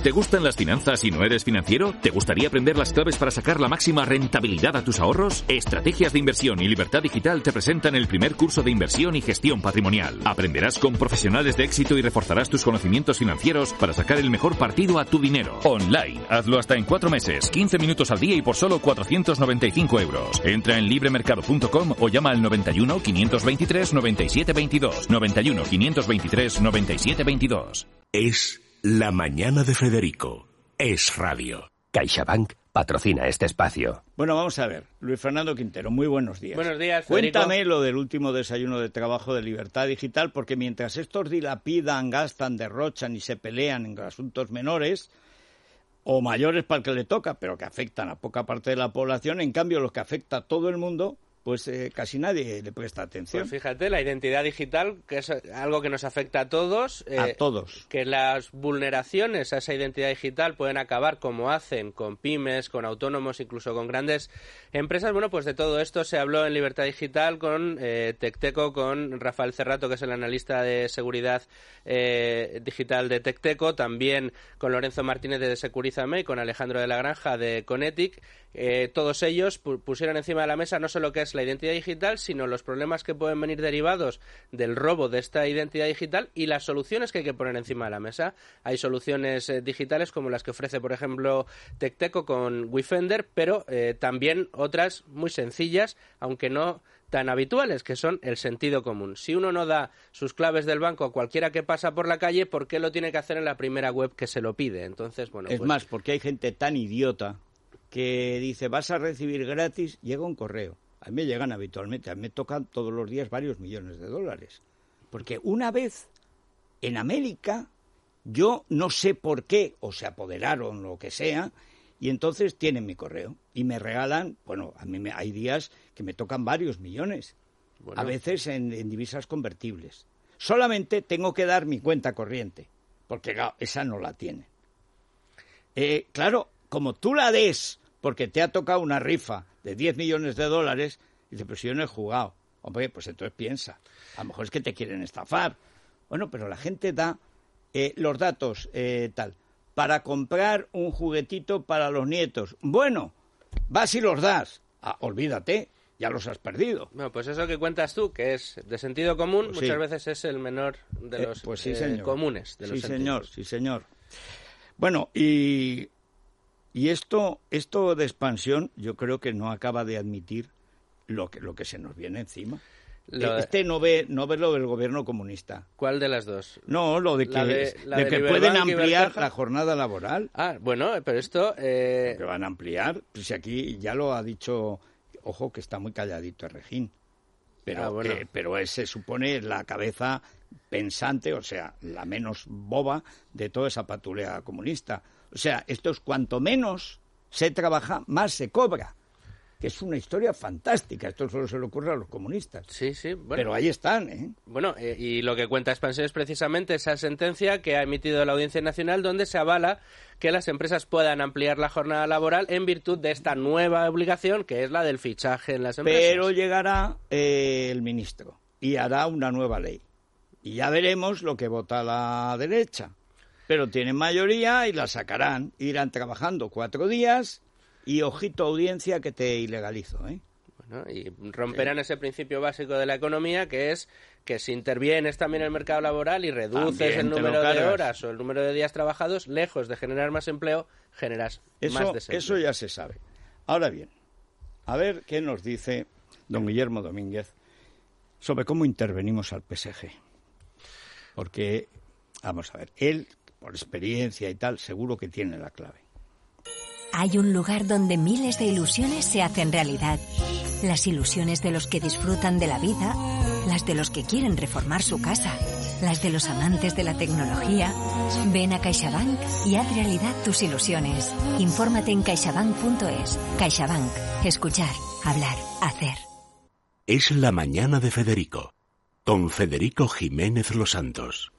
¿Te gustan las finanzas y no eres financiero? ¿Te gustaría aprender las claves para sacar la máxima rentabilidad a tus ahorros? Estrategias de Inversión y Libertad Digital te presentan el primer curso de inversión y gestión patrimonial. Aprenderás con profesionales de éxito y reforzarás tus conocimientos financieros para sacar el mejor partido a tu dinero. Online. Hazlo hasta en 4 meses, 15 minutos al día y por solo 495 euros. Entra en libremercado.com o llama al 91 523 97 22. 91 523 97 22. Es La Mañana de Federico. Es radio. CaixaBank patrocina este espacio. Bueno, vamos a ver. Luis Fernando Quintero, muy buenos días. Buenos días, Federico. Cuéntame lo del último desayuno de trabajo de Libertad Digital, porque mientras estos dilapidan, gastan, derrochan y se pelean en asuntos menores, o mayores para el que le toca, pero que afectan a poca parte de la población, en cambio lo que afecta a todo el mundo, pues casi nadie le presta atención. Pues fíjate, la identidad digital, que es algo que nos afecta a todos. A todos. Que las vulneraciones a esa identidad digital pueden acabar, como hacen, con pymes, con autónomos, incluso con grandes empresas. Bueno, pues de todo esto se habló en Libertad Digital con Tecteco, con Rafael Cerrato, que es el analista de seguridad digital de Tecteco, también con Lorenzo Martínez de Securízame y con Alejandro de la Granja de Conetic. Todos ellos pusieron encima de la mesa no solo qué es la identidad digital, sino los problemas que pueden venir derivados del robo de esta identidad digital y las soluciones que hay que poner encima de la mesa. Hay soluciones digitales como las que ofrece, por ejemplo, Tecteco con Wifender, pero también otras muy sencillas, aunque no tan habituales, que son el sentido común. Si uno no da sus claves del banco a cualquiera que pasa por la calle, ¿por qué lo tiene que hacer en la primera web que se lo pide? Entonces, bueno, es más, porque hay gente tan idiota que dice, vas a recibir gratis, llega un correo. A mí me llegan habitualmente, a mí me tocan todos los días varios millones de dólares. Porque una vez en América, yo no sé por qué, o se apoderaron, lo que sea, y entonces tienen mi correo. Y me regalan, bueno, a mí hay días que me tocan varios millones, bueno, a veces en divisas convertibles. Solamente tengo que dar mi cuenta corriente, porque claro, esa no la tienen. Claro, como tú la des, porque te ha tocado una rifa de 10 millones de dólares, y dice, pero si yo no he jugado. Hombre, pues entonces piensa, a lo mejor es que te quieren estafar. Bueno, pero la gente da los datos tal, para comprar un juguetito para los nietos. Bueno, vas y los das. Olvídate, ya los has perdido. Bueno, pues eso que cuentas tú, que es de sentido común, pues muchas veces es el menor de los pues sí, comunes. De los sentidos. Sí, señor. Bueno, y esto de expansión yo creo que no acaba de admitir lo que se nos viene encima. No ve lo del gobierno comunista. ¿Cuál de las dos? No, lo de que pueden ampliar la jornada laboral. Ah, bueno, pero esto... Que van a ampliar. Pues aquí ya lo ha dicho, ojo, que está muy calladito Regín. Pero, bueno. Pero se supone la cabeza pensante, o sea, la menos boba de toda esa patulea comunista. O sea, esto es cuanto menos se trabaja, más se cobra. Que es una historia fantástica. Esto solo se le ocurre a los comunistas. Sí, bueno. Pero ahí están, ¿eh? Bueno, y lo que cuenta Expansión es precisamente esa sentencia que ha emitido la Audiencia Nacional, donde se avala que las empresas puedan ampliar la jornada laboral en virtud de esta nueva obligación, que es la del fichaje en las empresas. Pero llegará el ministro y hará una nueva ley. Y ya veremos lo que vota la derecha. Pero tienen mayoría y la sacarán. Irán trabajando 4 días y ojito audiencia que te ilegalizo, ¿eh? Bueno, y romperán ese principio básico de la economía, que es que si intervienes también en el mercado laboral y reduces también el número de horas o el número de días trabajados, lejos de generar más empleo, generas más desempleo. Eso ya se sabe. Ahora bien, a ver qué nos dice don Guillermo Domínguez sobre cómo intervenimos al PSG. Porque, vamos a ver, él, por experiencia y tal, seguro que tiene la clave. Hay un lugar donde miles de ilusiones se hacen realidad. Las ilusiones de los que disfrutan de la vida, las de los que quieren reformar su casa, las de los amantes de la tecnología. Ven a CaixaBank y haz realidad tus ilusiones. Infórmate en caixabank.es. CaixaBank. Escuchar, hablar, hacer. Es la mañana de Federico, con Federico Jiménez Los Santos.